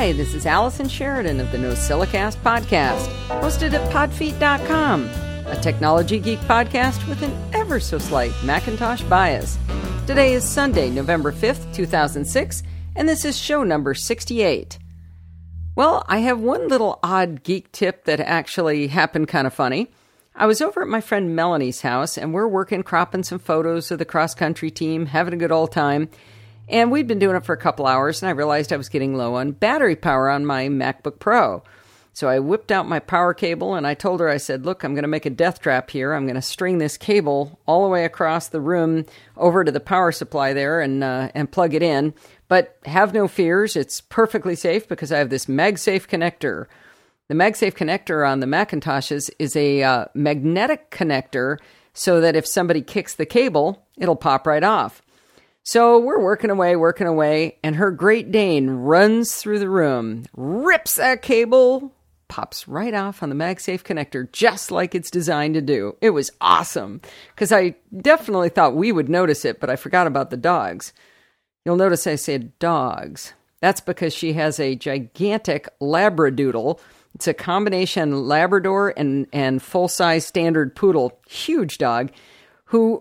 Hi, this is Allison Sheridan of the NosillaCast podcast, hosted at podfeet.com, a technology geek podcast with an ever so slight Macintosh bias. Today is Sunday, November 5th, 2006, and this is show number 68. Well, I have one little odd geek tip that actually happened kind of funny. I was over at my friend Melanie's house, and we're working, cropping some photos of the cross-country team, having a good old time. And we'd been doing it for a couple hours, and I realized I was getting low on battery power on my MacBook Pro. So I whipped out my power cable, and I told her, I said, look, I'm going to make a death trap here. I'm going to string this cable all the way across the room over to the power supply there and plug it in. But have no fears. It's perfectly safe because I have this MagSafe connector. The MagSafe connector on the Macintoshes is a magnetic connector so that if somebody kicks the cable, it'll pop right off. So we're working away, and her Great Dane runs through the room, rips that cable, pops right off on the MagSafe connector, just like it's designed to do. It was awesome, because I definitely thought we would notice it, but I forgot about the dogs. You'll notice I said dogs. That's because she has a gigantic Labradoodle. It's a combination Labrador and full-size standard poodle, huge dog, who...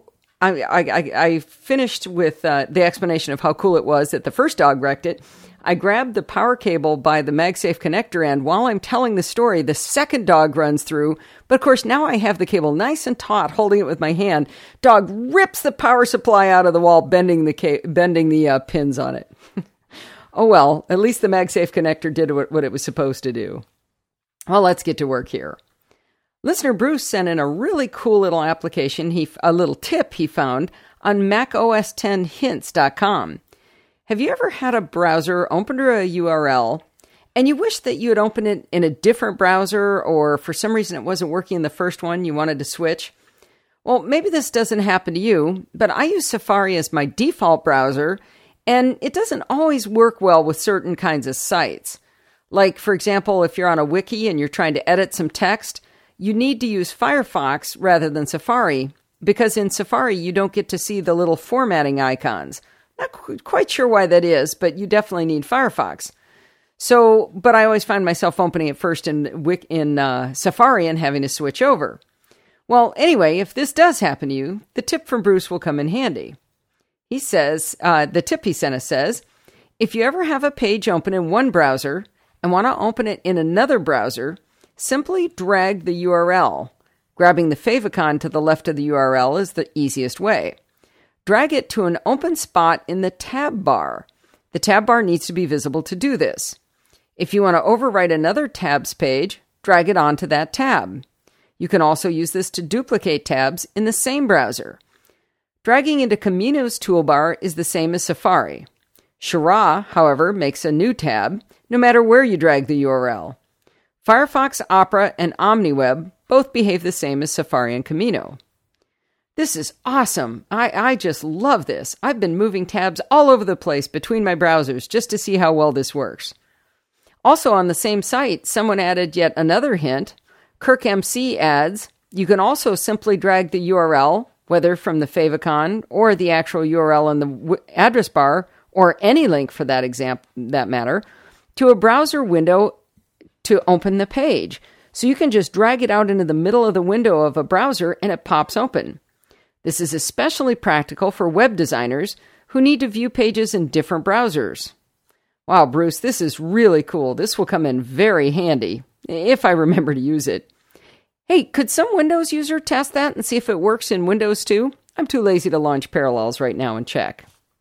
I finished with the explanation of how cool it was that the first dog wrecked it. I grabbed the power cable by the MagSafe connector, and while I'm telling the story, the second dog runs through. But of course, now I have the cable nice and taut, holding it with my hand. Dog rips the power supply out of the wall, bending the pins on it. Oh well, at least the MagSafe connector did what it was supposed to do. Well, let's get to work here. Listener Bruce sent in a really cool little application, a little tip he found on macOS10hints.com. Have you ever had a browser open to a URL and you wish that you had opened it in a different browser, or for some reason it wasn't working in the first one, you wanted to switch? Well, maybe this doesn't happen to you, but I use Safari as my default browser, and it doesn't always work well with certain kinds of sites. Like, for example, if you're on a wiki and you're trying to edit some text, you need to use Firefox rather than Safari, because in Safari you don't get to see the little formatting icons. Not quite sure why that is, but you definitely need Firefox. So, but I always find myself opening it first in Safari and having to switch over. Well, anyway, if this does happen to you, the tip from Bruce will come in handy. He says, the tip he sent us says, if you ever have a page open in one browser and want to open it in another browser, simply drag the URL. Grabbing the favicon to the left of the URL is the easiest way. Drag it to an open spot in the tab bar. The tab bar needs to be visible to do this. If you want to overwrite another tab's page, drag it onto that tab. You can also use this to duplicate tabs in the same browser. Dragging into Camino's toolbar is the same as Safari. Shara, however, makes a new tab, no matter where you drag the URL. Firefox, Opera, and OmniWeb both behave the same as Safari and Camino. This is awesome. I just love this. I've been moving tabs all over the place between my browsers just to see how well this works. Also on the same site, someone added yet another hint. KirkMC adds, you can also simply drag the URL, whether from the favicon or the actual URL in the address bar, or any link for that matter, to a browser window to open the page. So you can just drag it out into the middle of the window of a browser and it pops open. This is especially practical for web designers who need to view pages in different browsers. Wow, Bruce, this is really cool. This will come in very handy, if I remember to use it. Hey, could some Windows user test that and see if it works in Windows too? I'm too lazy to launch Parallels right now and check.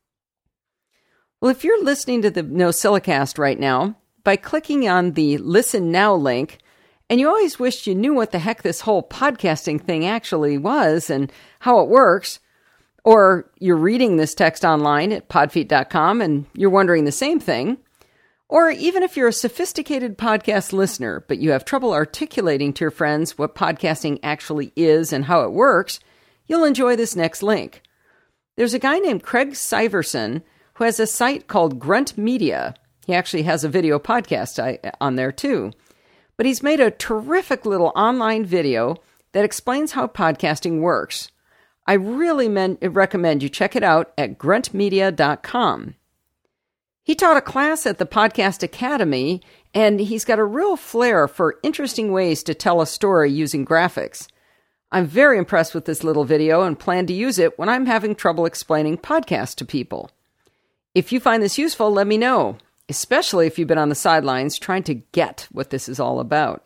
Well, if you're listening to the NosillaCast right now, by clicking on the Listen Now link, and you always wished you knew what the heck this whole podcasting thing actually was and how it works, or you're reading this text online at podfeet.com and you're wondering the same thing, or even if you're a sophisticated podcast listener but you have trouble articulating to your friends what podcasting actually is and how it works, you'll enjoy this next link. There's a guy named Craig Syverson who has a site called Grunt Media. He actually has a video podcast on there too. But he's made a terrific little online video that explains how podcasting works. I really recommend you check it out at gruntmedia.com. He taught a class at the Podcast Academy, and he's got a real flair for interesting ways to tell a story using graphics. I'm very impressed with this little video and plan to use it when I'm having trouble explaining podcasts to people. If you find this useful, let me know, especially if you've been on the sidelines trying to get what this is all about.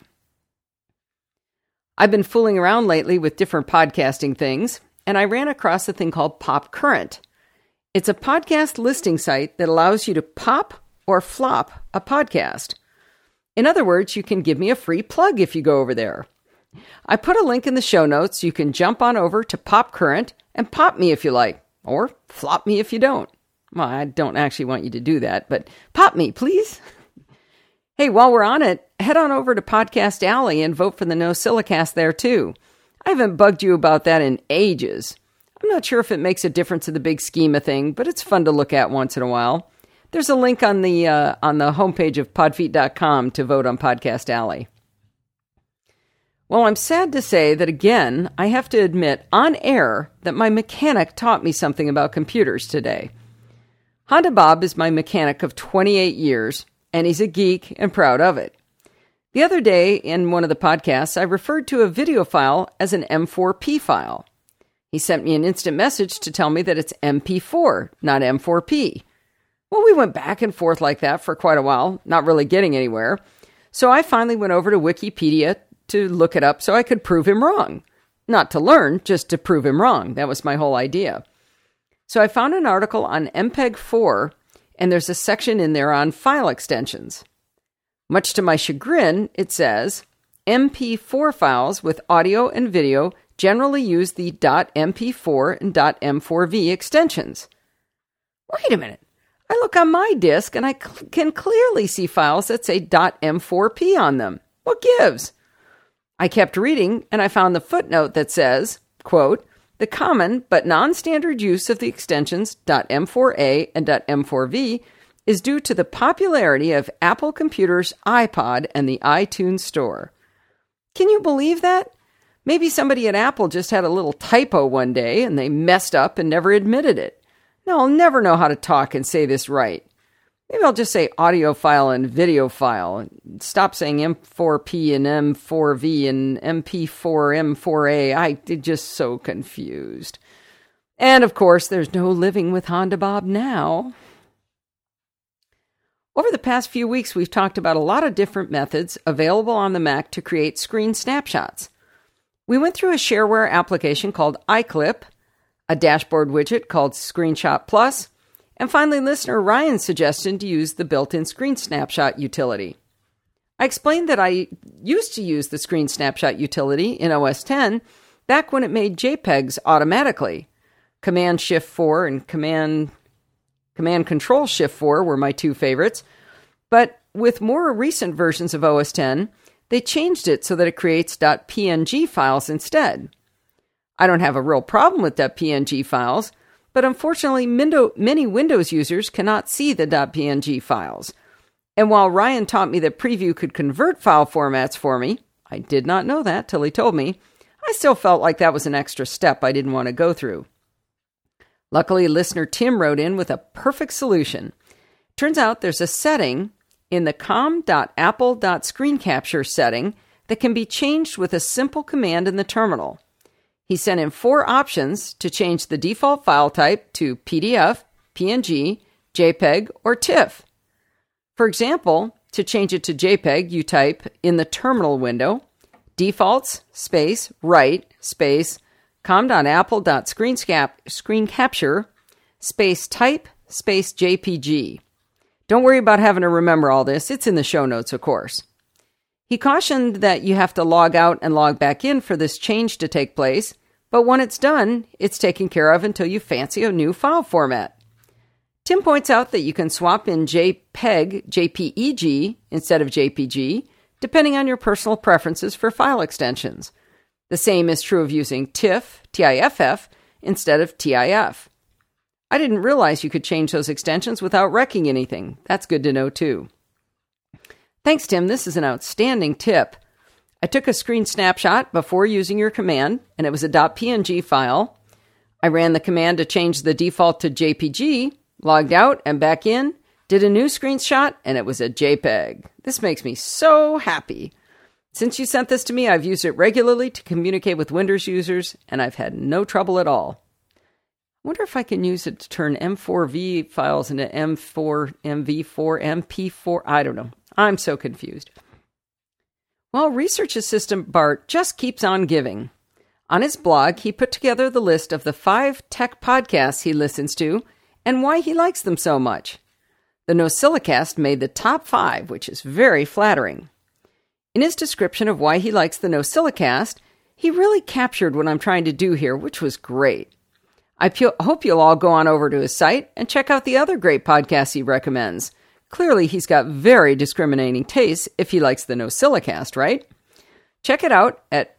I've been fooling around lately with different podcasting things, and I ran across a thing called Pop Current. It's a podcast listing site that allows you to pop or flop a podcast. In other words, you can give me a free plug if you go over there. I put a link in the show notes. You can jump on over to Pop Current and pop me if you like, or flop me if you don't. Well, I don't actually want you to do that, but pop me, please. Hey, while we're on it, head on over to Podcast Alley and vote for the NosillaCast there too. I haven't bugged you about that in ages. I'm not sure if it makes a difference in the big scheme of thing, but it's fun to look at once in a while. There's a link on the homepage of podfeet.com to vote on Podcast Alley. Well, I'm sad to say that again, I have to admit on air that my mechanic taught me something about computers today. Honda Bob is my mechanic of 28 years, and he's a geek and proud of it. The other day in one of the podcasts, I referred to a video file as an M4P file. He sent me an instant message to tell me that it's MP4, not M4P. Well, we went back and forth like that for quite a while, not really getting anywhere. So I finally went over to Wikipedia to look it up so I could prove him wrong. Not to learn, just to prove him wrong. That was my whole idea. So I found an article on MPEG-4, and there's a section in there on file extensions. Much to my chagrin, it says, MP4 files with audio and video generally use the .mp4 and .m4v extensions. Wait a minute. I look on my disk and I can clearly see files that say .m4p on them. What gives? I kept reading and I found the footnote that says, quote, the common but non-standard use of the extensions .m4a and .m4v is due to the popularity of Apple Computer's iPod and the iTunes Store. Can you believe that? Maybe somebody at Apple just had a little typo one day and they messed up and never admitted it. Now, I'll never know how to talk and say this right. Maybe I'll just say audio file and video file and stop saying M4P and M4V and MP4, M4A. I'm just so confused. And of course, there's no living with Honda Bob now. Over the past few weeks, we've talked about a lot of different methods available on the Mac to create screen snapshots. We went through a shareware application called iClip, a dashboard widget called Screenshot Plus, and finally listener Ryan's suggestion to use the built-in Screen Snapshot utility. I explained that I used to use the Screen Snapshot utility in OS X back when it made JPEGs automatically. Command-Shift-4 and Command-Control-Shift-4 were my two favorites, but with more recent versions of OS X, they changed it so that it creates .png files instead. I don't have a real problem with .png files, but unfortunately many Windows users cannot see the .png files. And while Ryan taught me that Preview could convert file formats for me, I did not know that till he told me, I still felt like that was an extra step I didn't want to go through. Luckily, listener Tim wrote in with a perfect solution. Turns out there's a setting in the com.apple.screencapture setting that can be changed with a simple command in the terminal. He sent in 4 options to change the default file type to PDF, PNG, JPEG, or TIFF. For example, to change it to JPEG, you type in the terminal window, defaults, space, write, space, com.apple.screencapture, space type, space JPG. Don't worry about having to remember all this. It's in the show notes, of course. He cautioned that you have to log out and log back in for this change to take place, but when it's done, it's taken care of until you fancy a new file format. Tim points out that you can swap in JPEG, JPEG instead of JPG, depending on your personal preferences for file extensions. The same is true of using TIFF, TIFF, instead of TIF. I didn't realize you could change those extensions without wrecking anything. That's good to know, too. Thanks, Tim. This is an outstanding tip. I took a screen snapshot before using your command, and it was a .png file. I ran the command to change the default to JPG, logged out and back in, Did a new screenshot, and it was a JPEG. This makes me so happy. Since you sent this to me, I've used it regularly to communicate with Windows users, and I've had no trouble at all. I wonder if I can use it to turn M4V files into M4, MV4, MP4. I don't know. I'm so confused. Well, research assistant Bart just keeps on giving. On his blog, he put together the list of the 5 tech podcasts he listens to and why he likes them so much. The NosillaCast made the top 5, which is very flattering. In his description of why he likes the NosillaCast, he really captured what I'm trying to do here, which was great. I hope you'll all go on over to his site and check out the other great podcasts he recommends. Clearly, he's got very discriminating tastes if he likes the NosillaCast, right? Check it out at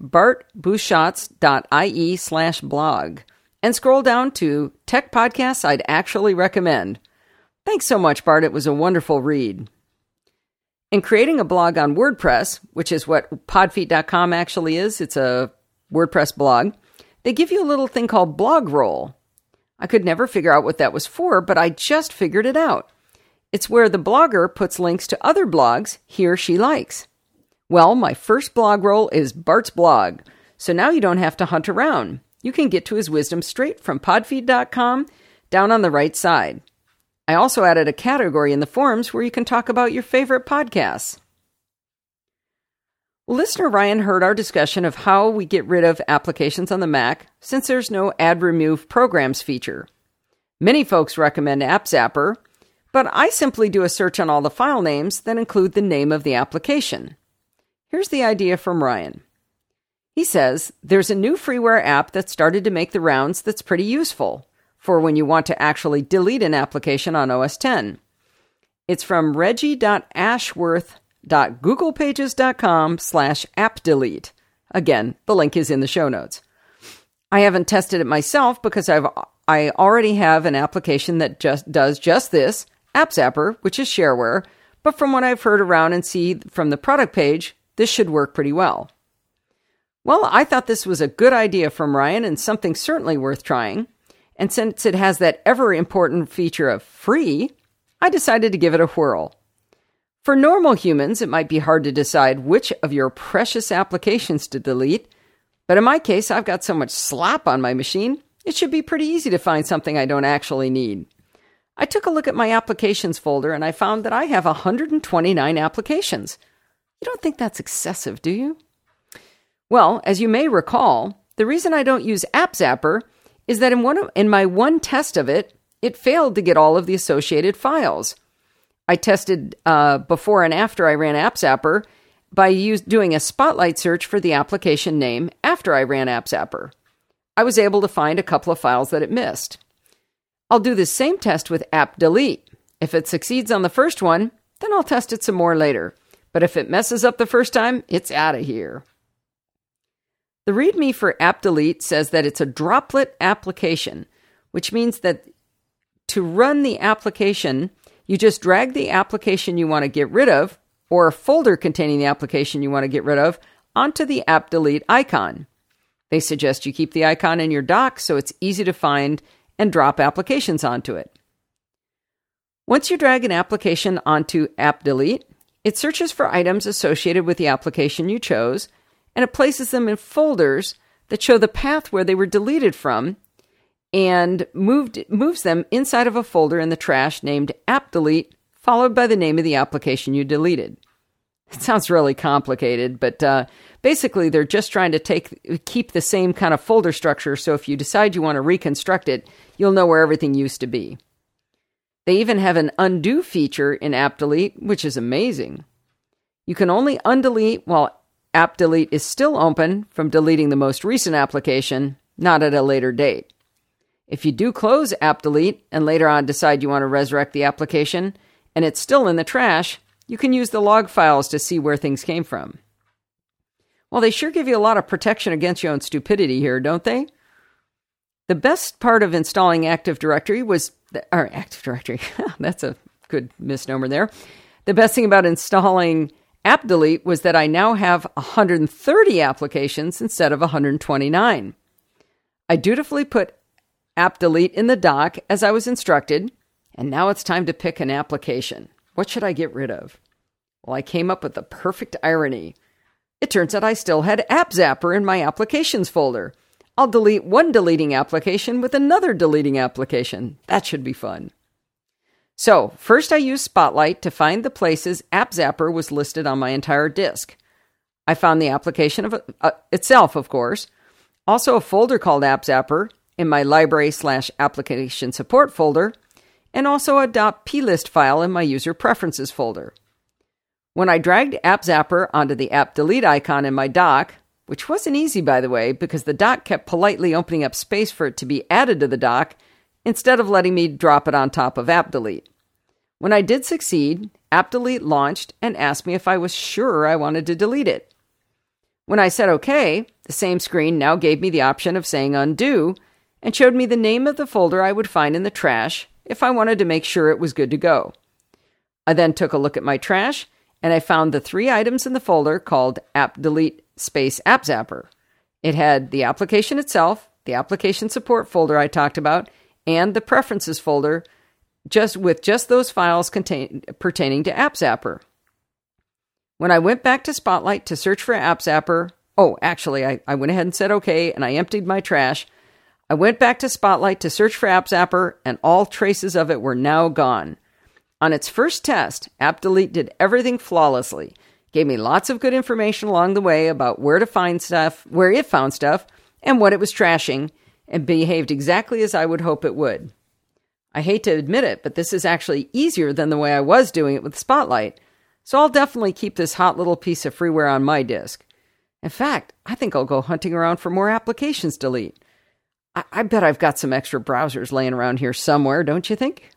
bartbusschots.ie/blog and scroll down to Tech Podcasts I'd Actually Recommend. Thanks so much, Bart. It was a wonderful read. In creating a blog on WordPress, which is what podfeet.com actually is, it's a WordPress blog, they give you a little thing called BlogRoll. I could never figure out what that was for, but I just figured it out. It's where the blogger puts links to other blogs he or she likes. Well, my first blog roll is Bart's blog, so now you don't have to hunt around. You can get to his wisdom straight from podfeet.com down on the right side. I also added a category in the forums where you can talk about your favorite podcasts. Well, listener Ryan heard our discussion of how we get rid of applications on the Mac since there's no Add Remove Programs feature. Many folks recommend AppZapper, but I simply do a search on all the file names that include the name of the application. Here's the idea from Ryan. He says, there's a new freeware app that started to make the rounds that's pretty useful for when you want to actually delete an application on OS X. It's from reggie.ashworth.googlepages.com/appdelete. Again, the link is in the show notes. I haven't tested it myself because I already have an application that does just this, AppZapper, which is shareware, but from what I've heard around and see from the product page, this should work pretty well. Well, I thought this was a good idea from Ryan and something certainly worth trying. And since it has that ever-important feature of free, I decided to give it a whirl. For normal humans, it might be hard to decide which of your precious applications to delete, but in my case, I've got so much slop on my machine, it should be pretty easy to find something I don't actually need. I took a look at my applications folder and I found that I have 129 applications. You don't think that's excessive, do you? Well, as you may recall, the reason I don't use AppZapper is that in my one test of it, it failed to get all of the associated files. I tested before and after I ran AppZapper by doing a spotlight search for the application name after I ran AppZapper. I was able to find a couple of files that it missed. I'll do the same test with AppDelete. If it succeeds on the first one, then I'll test it some more later. But if it messes up the first time, it's out of here. The README for AppDelete says that it's a droplet application, which means that to run the application, you just drag the application you want to get rid of, or a folder containing the application you want to get rid of, onto the AppDelete icon. They suggest you keep the icon in your dock so it's easy to find and drop applications onto it. Once you drag an application onto AppDelete, it searches for items associated with the application you chose, and it places them in folders that show the path where they were deleted from, and moves them inside of a folder in the trash named AppDelete, followed by the name of the application you deleted. It sounds really complicated, but basically they're just trying to keep the same kind of folder structure, so if you decide you want to reconstruct it, you'll know where everything used to be. They even have an undo feature in AppDelete, which is amazing. You can only undelete while AppDelete is still open from deleting the most recent application, not at a later date. If you do close AppDelete and later on decide you want to resurrect the application and it's still in the trash, you can use the log files to see where things came from. Well, they sure give you a lot of protection against your own stupidity here, don't they? The best part of installing Active Directory Active Directory, that's a good misnomer there. The best thing about installing AppDelete was that I now have 130 applications instead of 129. I dutifully put AppDelete in the dock as I was instructed, And now it's time to pick an application. What should I get rid of? Well, I came up with the perfect irony. It turns out I still had AppZapper in my applications folder. I'll delete one deleting application with another deleting application. That should be fun. So, first I used Spotlight to find the places AppZapper was listed on my entire disk. I found the application itself, of course, also a folder called AppZapper in my library/application support folder, and also a .plist file in my user preferences folder. When I dragged AppZapper onto the app delete icon in my dock, which wasn't easy, by the way, because the dock kept politely opening up space for it to be added to the dock instead of letting me drop it on top of app delete. When I did succeed, app delete launched and asked me if I was sure I wanted to delete it. When I said okay, the same screen now gave me the option of saying undo and showed me the name of the folder I would find in the trash if I wanted to make sure it was good to go. I then took a look at my trash, and I found the 3 items in the folder called app delete space AppZapper. It had the application itself, the application support folder I talked about, and the preferences folder, just those files pertaining to AppZapper. When I went back to Spotlight to search for AppZapper, I went ahead and said okay, and I emptied my trash. I went back to Spotlight to search for AppZapper, and all traces of it were now gone. On its first test, App Delete did everything flawlessly, gave me lots of good information along the way about where it found stuff, and what it was trashing, and behaved exactly as I would hope it would. I hate to admit it, but this is actually easier than the way I was doing it with Spotlight, so I'll definitely keep this hot little piece of freeware on my disk. In fact, I think I'll go hunting around for more applications to delete. I bet I've got some extra browsers laying around here somewhere, don't you think?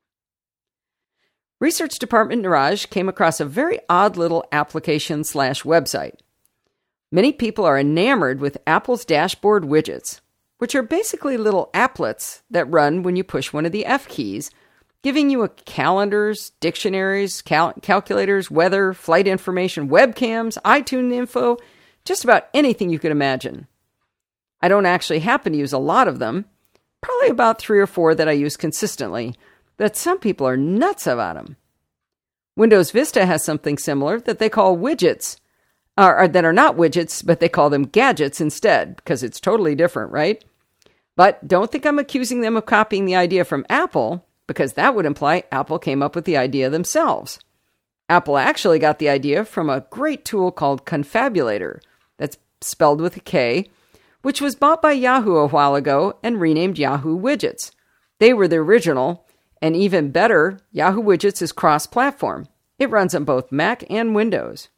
Research Department Niraj came across a very odd little application/website. Many people are enamored with Apple's dashboard widgets, which are basically little applets that run when you push one of the F keys, giving you calendars, dictionaries, calculators, weather, flight information, webcams, iTunes info, just about anything you could imagine. I don't actually happen to use a lot of them, probably about 3 or 4 that I use consistently, but some people are nuts about them. Windows Vista has something similar that they call widgets, or that are not widgets, but they call them gadgets instead, because it's totally different, right? But don't think I'm accusing them of copying the idea from Apple, because that would imply Apple came up with the idea themselves. Apple actually got the idea from a great tool called Confabulator, that's spelled with a K, which was bought by Yahoo a while ago and renamed Yahoo Widgets. They were the original. And even better, Yahoo Widgets is cross-platform. It runs on both Mac and Windows.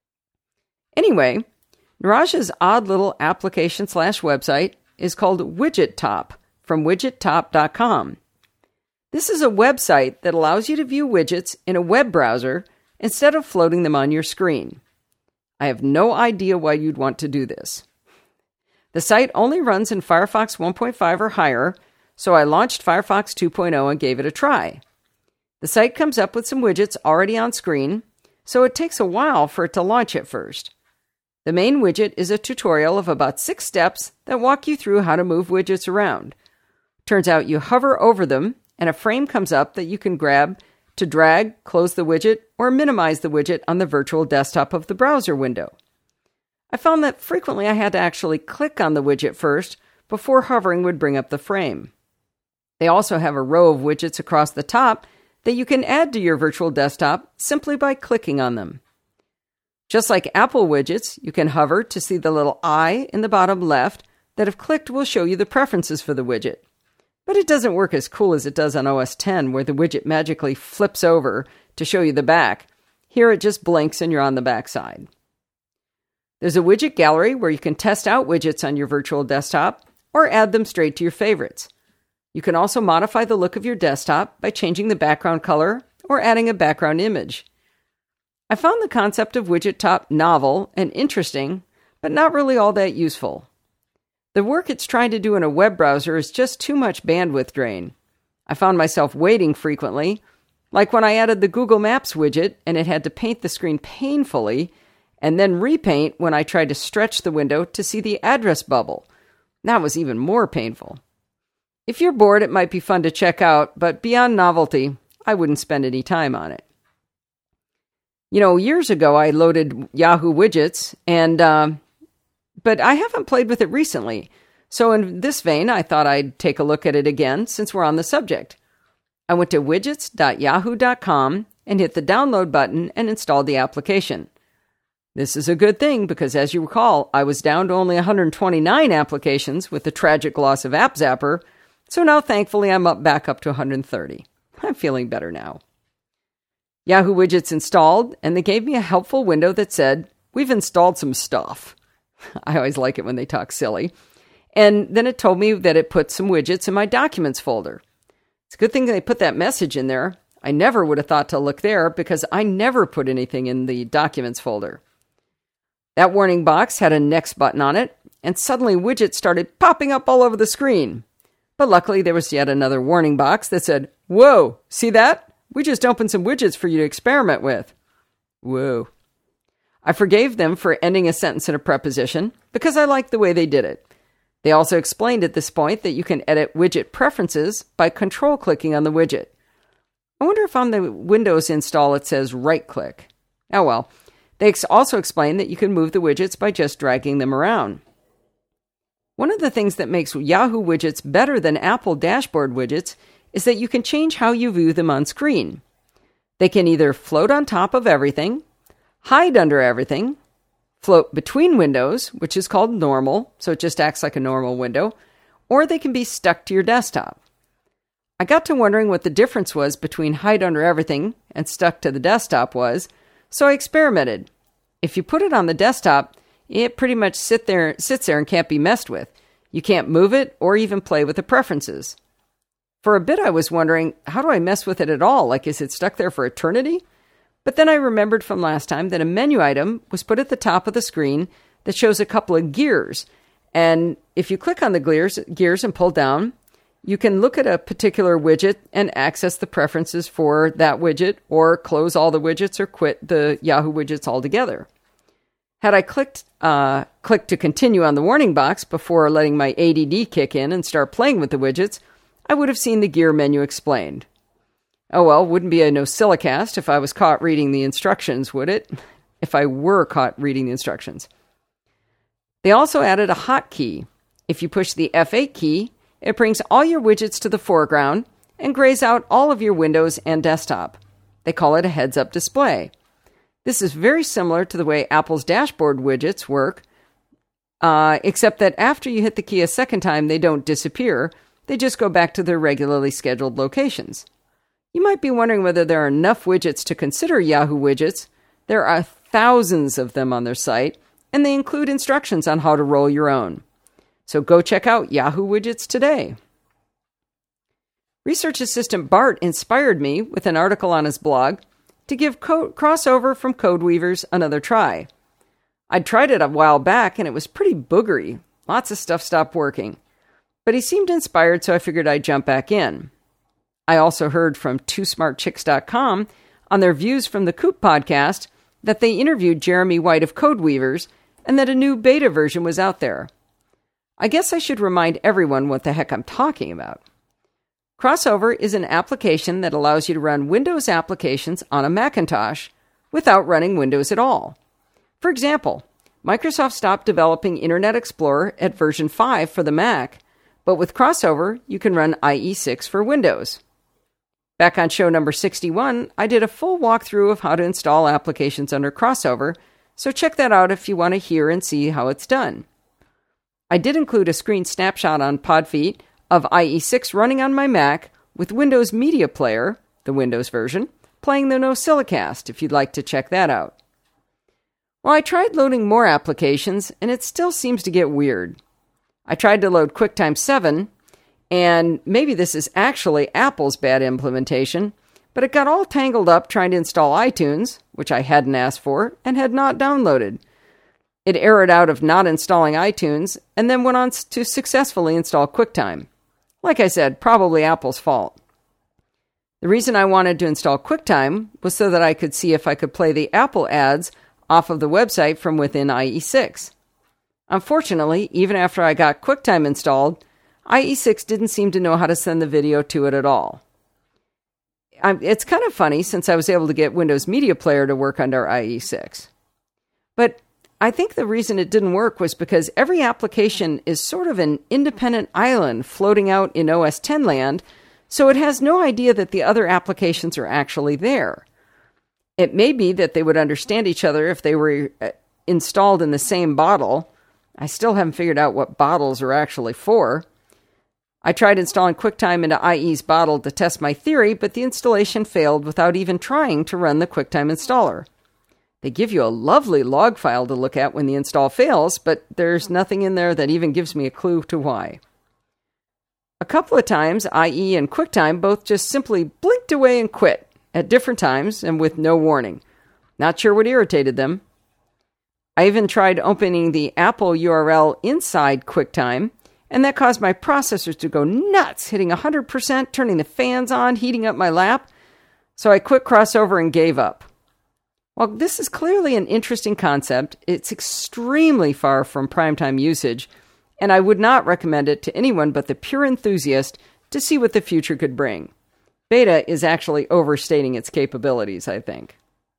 Anyway, Niraj's odd little application/website is called WidgetTop from widgettop.com. This is a website that allows you to view widgets in a web browser instead of floating them on your screen. I have no idea why you'd want to do this. The site only runs in Firefox 1.5 or higher, so I launched Firefox 2.0 and gave it a try. The site comes up with some widgets already on screen, so it takes a while for it to launch at first. The main widget is a tutorial of about 6 steps that walk you through how to move widgets around. Turns out you hover over them, and a frame comes up that you can grab to drag, close the widget, or minimize the widget on the virtual desktop of the browser window. I found that frequently I had to actually click on the widget first before hovering would bring up the frame. They also have a row of widgets across the top that you can add to your virtual desktop simply by clicking on them. Just like Apple widgets, you can hover to see the little eye in the bottom left that if clicked will show you the preferences for the widget. But it doesn't work as cool as it does on OS X, where the widget magically flips over to show you the back. Here it just blinks and you're on the back side. There's a widget gallery where you can test out widgets on your virtual desktop or add them straight to your favorites. You can also modify the look of your desktop by changing the background color or adding a background image. I found the concept of WidgetTop novel and interesting, but not really all that useful. The work it's trying to do in a web browser is just too much bandwidth drain. I found myself waiting frequently, like when I added the Google Maps widget and it had to paint the screen painfully, and then repaint when I tried to stretch the window to see the address bubble. That was even more painful. If you're bored, it might be fun to check out, but beyond novelty, I wouldn't spend any time on it. Years ago, I loaded Yahoo Widgets, but I haven't played with it recently. So in this vein, I thought I'd take a look at it again since we're on the subject. I went to widgets.yahoo.com and hit the download button and installed the application. This is a good thing because, as you recall, I was down to only 129 applications with the tragic loss of AppZapper, so now thankfully I'm back up to 130. I'm feeling better now. Yahoo Widgets installed, and they gave me a helpful window that said, "We've installed some stuff." I always like it when they talk silly. And then it told me that it put some widgets in my Documents folder. It's a good thing they put that message in there. I never would have thought to look there because I never put anything in the Documents folder. That warning box had a next button on it, and suddenly widgets started popping up all over the screen. But luckily there was yet another warning box that said, "Whoa, see that? We just opened some widgets for you to experiment with." Whoa. I forgave them for ending a sentence in a preposition because I liked the way they did it. They also explained at this point that you can edit widget preferences by control-clicking on the widget. I wonder if on the Windows install it says right-click. Oh well. They also explained that you can move the widgets by just dragging them around. One of the things that makes Yahoo Widgets better than Apple dashboard widgets is that you can change how you view them on screen. They can either float on top of everything, hide under everything, float between windows, which is called normal, so it just acts like a normal window, or they can be stuck to your desktop. I got to wondering what the difference was between hide under everything and stuck to the desktop was, so I experimented. If you put it on the desktop, it pretty much sits there and can't be messed with. You can't move it or even play with the preferences. For a bit I was wondering, how do I mess with it at all? Like, is it stuck there for eternity? But then I remembered from last time that a menu item was put at the top of the screen that shows a couple of gears. And if you click on the gears and pull down, you can look at a particular widget and access the preferences for that widget, or close all the widgets or quit the Yahoo Widgets altogether. Had I clicked to continue on the warning box before letting my ADD kick in and start playing with the widgets, I would have seen the gear menu explained. Oh well, wouldn't be a NosillaCast if I was caught reading the instructions, would it? If I were caught reading the instructions. They also added a hotkey. If you push the F8 key, it brings all your widgets to the foreground and grays out all of your windows and desktop. They call it a heads-up display. This is very similar to the way Apple's dashboard widgets work, except that after you hit the key a second time, they don't disappear. They just go back to their regularly scheduled locations. You might be wondering whether there are enough widgets to consider Yahoo Widgets. There are thousands of them on their site, and they include instructions on how to roll your own. So go check out Yahoo Widgets today. Research assistant Bart inspired me with an article on his blog to give Crossover from Codeweavers another try. I'd tried it a while back and it was pretty boogery. Lots of stuff stopped working. But he seemed inspired, so I figured I'd jump back in. I also heard from TwoSmartChicks.com on their Views from the Coop podcast that they interviewed Jeremy White of Codeweavers and that a new beta version was out there. I guess I should remind everyone what the heck I'm talking about. Crossover is an application that allows you to run Windows applications on a Macintosh without running Windows at all. For example, Microsoft stopped developing Internet Explorer at version 5 for the Mac, but with Crossover, you can run IE6 for Windows. Back on show number 61, I did a full walkthrough of how to install applications under Crossover, so check that out if you want to hear and see how it's done. I did include a screen snapshot on Podfeet of IE6 running on my Mac with Windows Media Player, the Windows version, playing the NosillaCast if you'd like to check that out. Well, I tried loading more applications, and it still seems to get weird. I tried to load QuickTime 7, and maybe this is actually Apple's bad implementation, but it got all tangled up trying to install iTunes, which I hadn't asked for and had not downloaded. It errored out of not installing iTunes, and then went on to successfully install QuickTime. Like I said, probably Apple's fault. The reason I wanted to install QuickTime was so that I could see if I could play the Apple ads off of the website from within IE6. Unfortunately, even after I got QuickTime installed, IE6 didn't seem to know how to send the video to it at all. It's kind of funny since I was able to get Windows Media Player to work under IE6. But I think the reason it didn't work was because every application is sort of an independent island floating out in OS X land, so it has no idea that the other applications are actually there. It may be that they would understand each other if they were installed in the same bottle. I still haven't figured out what bottles are actually for. I tried installing QuickTime into IE's bottle to test my theory, but the installation failed without even trying to run the QuickTime installer. They give you a lovely log file to look at when the install fails, but there's nothing in there that even gives me a clue to why. A couple of times, IE and QuickTime both just simply blinked away and quit, at different times and with no warning. Not sure what irritated them. I even tried opening the Apple URL inside QuickTime, and that caused my processors to go nuts, hitting 100%, turning the fans on, heating up my lap. So I quit crossover and gave up. While this is clearly an interesting concept, it's extremely far from primetime usage, and I would not recommend it to anyone but the pure enthusiast to see what the future could bring. Beta is actually overstating its capabilities, I think.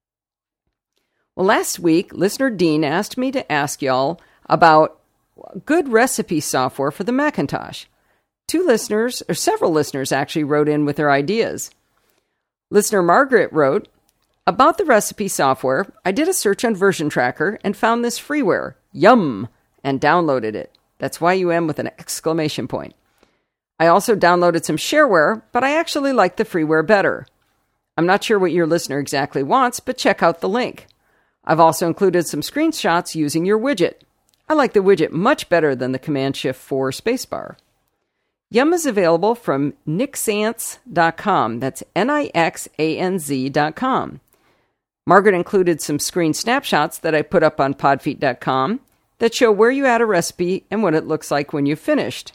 Well, last week, listener Dean asked me to ask y'all about good recipe software for the Macintosh. Several listeners actually wrote in with their ideas. Listener Margaret wrote, about the recipe software, I did a search on Version Tracker and found this freeware, Yum, and downloaded it. That's YUM with an exclamation point. I also downloaded some shareware, but I actually like the freeware better. I'm not sure what your listener exactly wants, but check out the link. I've also included some screenshots using your widget. I like the widget much better than the Command-Shift-4 spacebar. Yum is available from nixanz.com. That's Nixanz.com. Margaret included some screen snapshots that I put up on podfeet.com that show where you add a recipe and what it looks like when you've finished.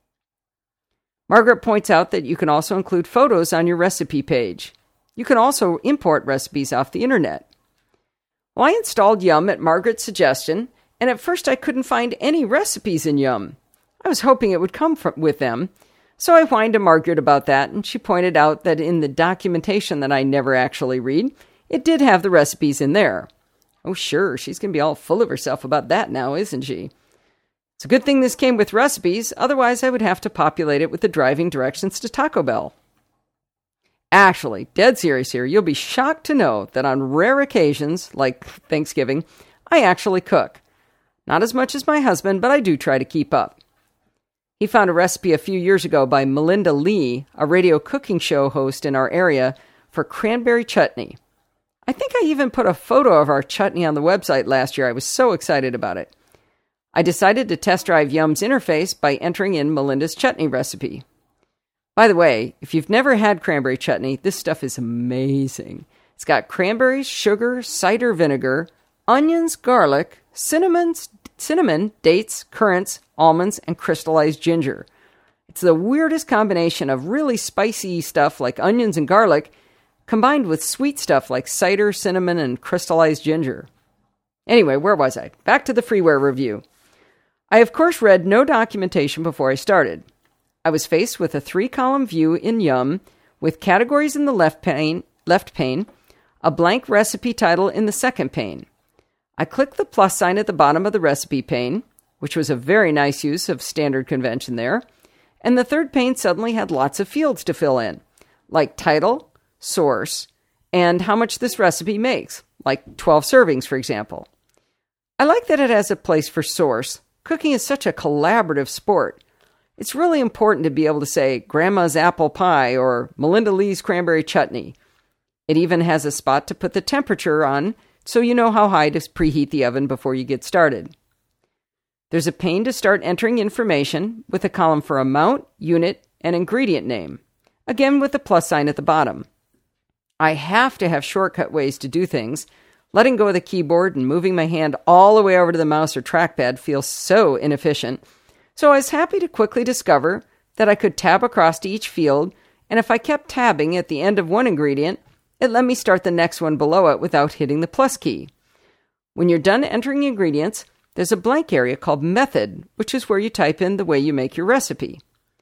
Margaret points out that you can also include photos on your recipe page. You can also import recipes off the internet. Well, I installed Yum at Margaret's suggestion, and at first I couldn't find any recipes in Yum. I was hoping it would come with them, so I whined to Margaret about that, and she pointed out that in the documentation that I never actually read, it did have the recipes in there. Oh, sure, she's going to be all full of herself about that now, isn't she? It's a good thing this came with recipes, otherwise I would have to populate it with the driving directions to Taco Bell. Actually, dead serious here, you'll be shocked to know that on rare occasions, like Thanksgiving, I actually cook. Not as much as my husband, but I do try to keep up. He found a recipe a few years ago by Melinda Lee, a radio cooking show host in our area, for cranberry chutney. I think I even put a photo of our chutney on the website last year. I was so excited about it. I decided to test drive Yum's interface by entering in Melinda's chutney recipe. By the way, if you've never had cranberry chutney, this stuff is amazing. It's got cranberries, sugar, cider vinegar, onions, garlic, cinnamon, dates, currants, almonds, and crystallized ginger. It's the weirdest combination of really spicy stuff like onions and garlic combined with sweet stuff like cider, cinnamon, and crystallized ginger. Anyway, where was I? Back to the freeware review. I, of course, read no documentation before I started. I was faced with a 3-column view in Yum with categories in the left pane, a blank recipe title in the second pane. I clicked the plus sign at the bottom of the recipe pane, which was a very nice use of standard convention there, and the third pane suddenly had lots of fields to fill in, like title, source, and how much this recipe makes, like 12 servings, for example. I like that it has a place for source. Cooking is such a collaborative sport. It's really important to be able to say Grandma's apple pie or Melinda Lee's cranberry chutney. It even has a spot to put the temperature on so you know how high to preheat the oven before you get started. There's a pane to start entering information with a column for amount, unit, and ingredient name, again with the plus sign at the bottom. I have to have shortcut ways to do things. Letting go of the keyboard and moving my hand all the way over to the mouse or trackpad feels so inefficient, so I was happy to quickly discover that I could tab across to each field, and if I kept tabbing at the end of one ingredient, it let me start the next one below it without hitting the plus key. When you're done entering ingredients, there's a blank area called Method, which is where you type in the way you make your recipe.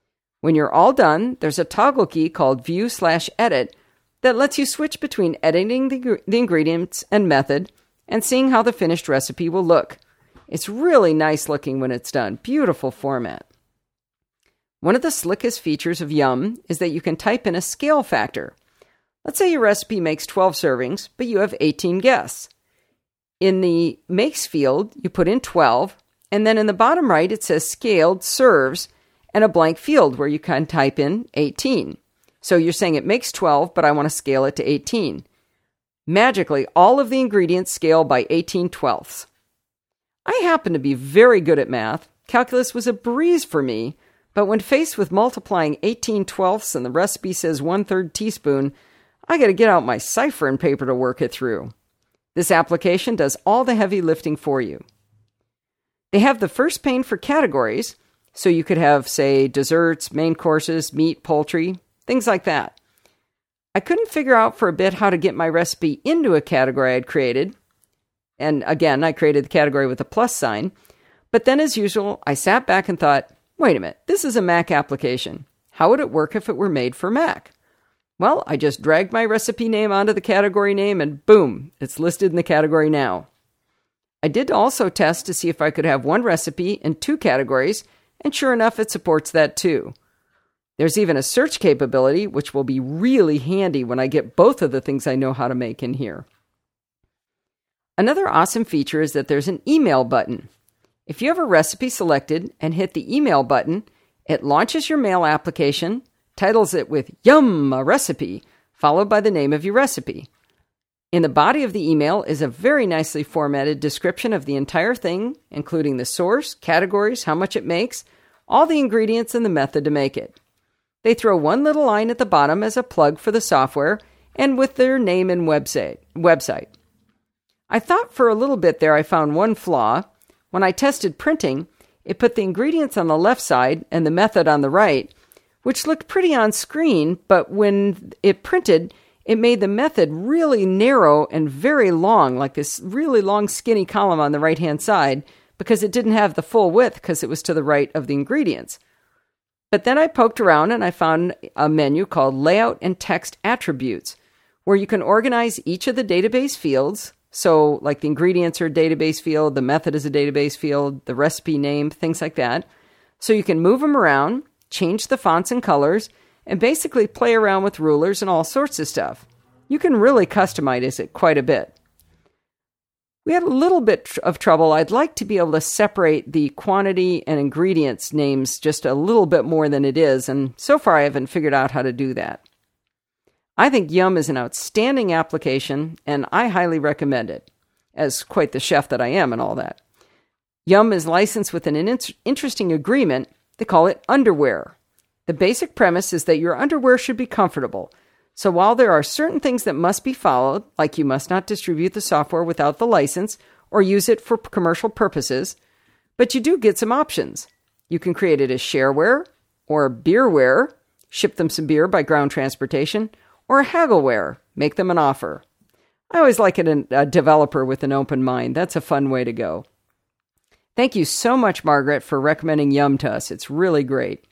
When you're all done, there's a toggle key called View/Edit that lets you switch between editing the ingredients and method and seeing how the finished recipe will look. It's really nice looking when it's done. Beautiful format. One of the slickest features of Yum is that you can type in a scale factor. Let's say your recipe makes 12 servings, but you have 18 guests. In the makes field, you put in 12, and then in the bottom right, it says scaled serves and a blank field where you can type in 18. So you're saying it makes 12, but I want to scale it to 18. Magically, all of the ingredients scale by 18/12. I happen to be very good at math. Calculus was a breeze for me, but when faced with multiplying 18/12 and the recipe says 1/3 teaspoon, I got to get out my cipher and paper to work it through. This application does all the heavy lifting for you. They have the first pane for categories, so you could have, say, desserts, main courses, meat, poultry, things like that. I couldn't figure out for a bit how to get my recipe into a category I'd created. And again, I created the category with a plus sign. But then, as usual, I sat back and thought, wait a minute, this is a Mac application. How would it work if it were made for Mac? Well, I just dragged my recipe name onto the category name and boom, it's listed in the category now. I did also test to see if I could have one recipe in 2 categories, and sure enough, it supports that too. There's even a search capability, which will be really handy when I get both of the things I know how to make in here. Another awesome feature is that there's an email button. If you have a recipe selected and hit the email button, it launches your mail application, titles it with Yum, a recipe, followed by the name of your recipe. In the body of the email is a very nicely formatted description of the entire thing, including the source, categories, how much it makes, all the ingredients, and the method to make it. They throw one little line at the bottom as a plug for the software and with their name and website. I thought for a little bit there I found one flaw. When I tested printing, it put the ingredients on the left side and the method on the right, which looked pretty on screen, but when it printed, it made the method really narrow and very long, like this really long skinny column on the right-hand side, because it didn't have the full width because it was to the right of the ingredients. But then I poked around and I found a menu called Layout and Text Attributes, where you can organize each of the database fields. So like the ingredients are a database field, the method is a database field, the recipe name, things like that. So you can move them around, change the fonts and colors, and basically play around with rulers and all sorts of stuff. You can really customize it quite a bit. We had a little bit of trouble. I'd like to be able to separate the quantity and ingredients names just a little bit more than it is, and so far I haven't figured out how to do that. I think Yum is an outstanding application, and I highly recommend it, as quite the chef that I am and all that. Yum is licensed with an interesting agreement. They call it underwear. The basic premise is that your underwear should be comfortable. So while there are certain things that must be followed, like you must not distribute the software without the license or use it for commercial purposes, but you do get some options. You can create it as shareware or beerware, ship them some beer by ground transportation, or haggleware, make them an offer. I always like it in a developer with an open mind. That's a fun way to go. Thank you so much, Margaret, for recommending Yum to us. It's really great.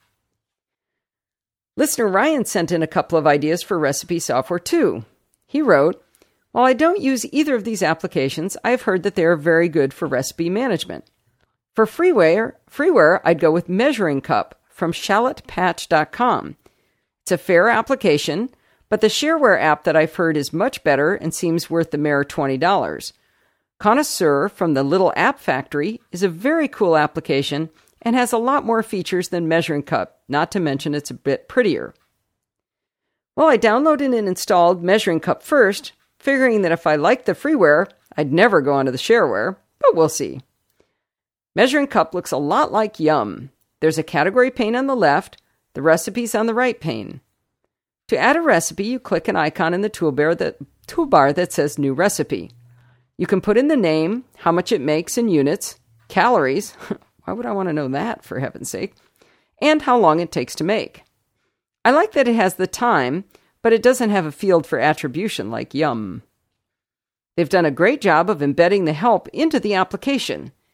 Listener Ryan sent in a couple of ideas for recipe software too. He wrote, while I don't use either of these applications, I have heard that they are very good for recipe management. For freeware, I'd go with Measuring Cup from shallotpatch.com. It's a fair application, but the shareware app that I've heard is much better and seems worth the mere $20. Connoisseur from the Little App Factory is a very cool application and has a lot more features than Measuring Cup, not to mention it's a bit prettier. Well, I downloaded and installed Measuring Cup first, figuring that if I liked the freeware, I'd never go onto the shareware, but we'll see. Measuring Cup looks a lot like Yum. There's a category pane on the left, the recipes on the right pane. To add a recipe, you click an icon in the toolbar that says New Recipe. You can put in the name, how much it makes in units, calories, why would I want to know that, for heaven's sake, and how long it takes to make. I like that it has the time, but it doesn't have a field for attribution like Yum. They've done a great job of embedding the help into the application.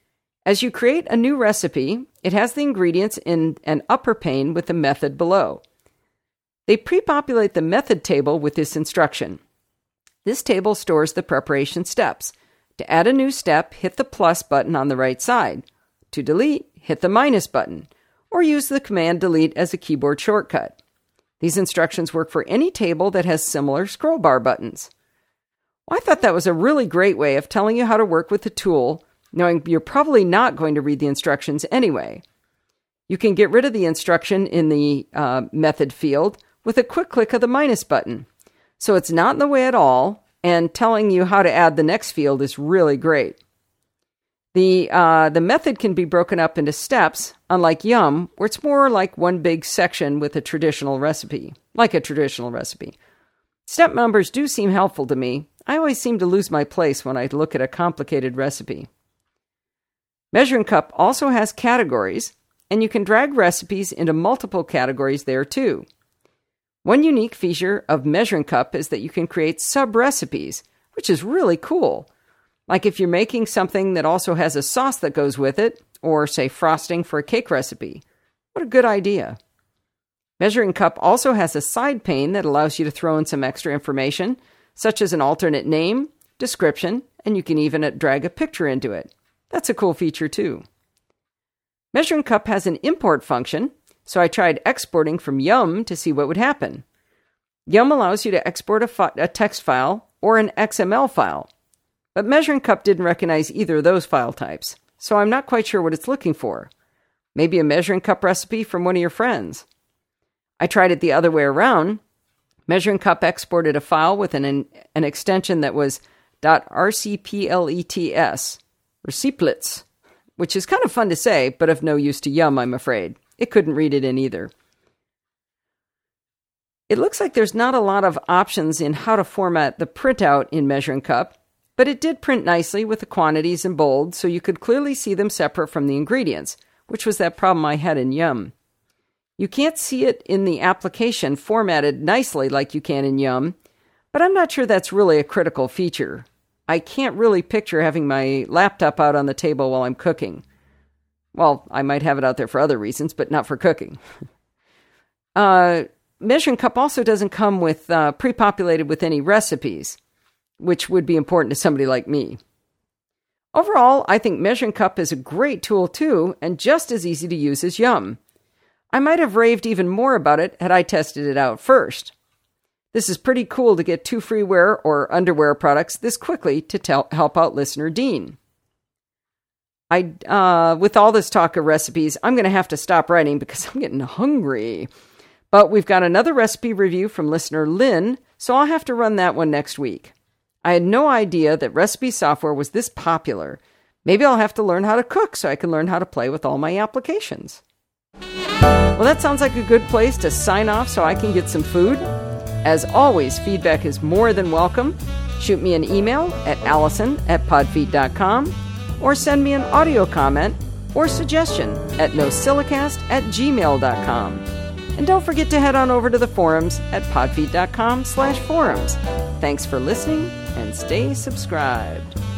As you create a new recipe, it has the ingredients in an upper pane with the method below. They pre-populate the method table with this instruction. This table stores the preparation steps. To add a new step, hit the plus button on the right side. To delete, hit the minus button, or use the command delete as a keyboard shortcut. These instructions work for any table that has similar scroll bar buttons. Well, I thought that was a really great way of telling you how to work with the tool, knowing you're probably not going to read the instructions anyway. You can get rid of the instruction in the method field with a quick click of the minus button. So it's not in the way at all, and telling you how to add the next field is really great. The method can be broken up into steps, unlike Yum, where it's more like one big section with a traditional recipe, like a traditional recipe. Step numbers do seem helpful to me. I always seem to lose my place when I look at a complicated recipe. Measuring Cup also has categories, and you can drag recipes into multiple categories there too. One unique feature of Measuring Cup is that you can create sub-recipes, which is really cool. Like if you're making something that also has a sauce that goes with it, or say frosting for a cake recipe. What a good idea. Measuring Cup also has a side pane that allows you to throw in some extra information, such as an alternate name, description, and you can even drag a picture into it. That's a cool feature too. Measuring Cup has an import function, so I tried exporting from Yum to see what would happen. Yum allows you to export a text file or an XML file, but Measuring Cup didn't recognize either of those file types, so I'm not quite sure what it's looking for. Maybe a Measuring Cup recipe from one of your friends. I tried it the other way around. Measuring Cup exported a file with an extension that was .rcplets, reciplets, which is kind of fun to say, but of no use to Yum, I'm afraid. It couldn't read it in either. It looks like there's not a lot of options in how to format the printout in Measuring Cup, but it did print nicely with the quantities in bold, so you could clearly see them separate from the ingredients, which was that problem I had in Yum. You can't see it in the application formatted nicely like you can in Yum, but I'm not sure that's really a critical feature. I can't really picture having my laptop out on the table while I'm cooking. Well, I might have it out there for other reasons, but not for cooking. Measuring Cup also doesn't come with pre-populated with any recipes, which would be important to somebody like me. Overall, I think Measuring Cup is a great tool too, and just as easy to use as Yum. I might have raved even more about it had I tested it out first. This is pretty cool to get 2 freeware or underwear products this quickly to help out listener Dean. With all this talk of recipes, I'm going to have to stop writing because I'm getting hungry. But we've got another recipe review from listener Lynn, so I'll have to run that one next week. I had no idea that recipe software was this popular. Maybe I'll have to learn how to cook so I can learn how to play with all my applications. Well, that sounds like a good place to sign off so I can get some food. As always, feedback is more than welcome. Shoot me an email at allison@podfeet.com or send me an audio comment or suggestion at nosilicast@gmail.com. And don't forget to head on over to the forums at podfeet.com/forums. Thanks for listening and stay subscribed.